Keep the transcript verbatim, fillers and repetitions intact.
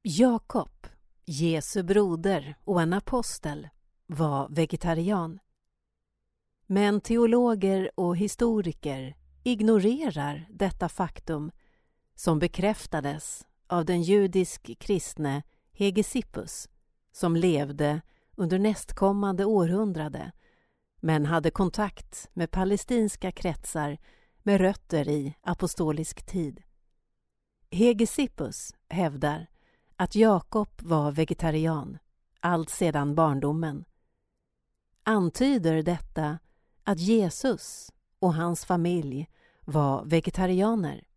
Jakob, Jesu broder och en apostel, var vegetarian. Men teologer och historiker ignorerar detta faktum som bekräftades av den judisk-kristne Hegesippus som levde under nästkommande århundrade men hade kontakt med palestinska kretsar med rötter i apostolisk tid. Hegesippus hävdar att Jakob var vegetarian allt sedan barndomen. Antyder detta att Jesus och hans familj var vegetarianer?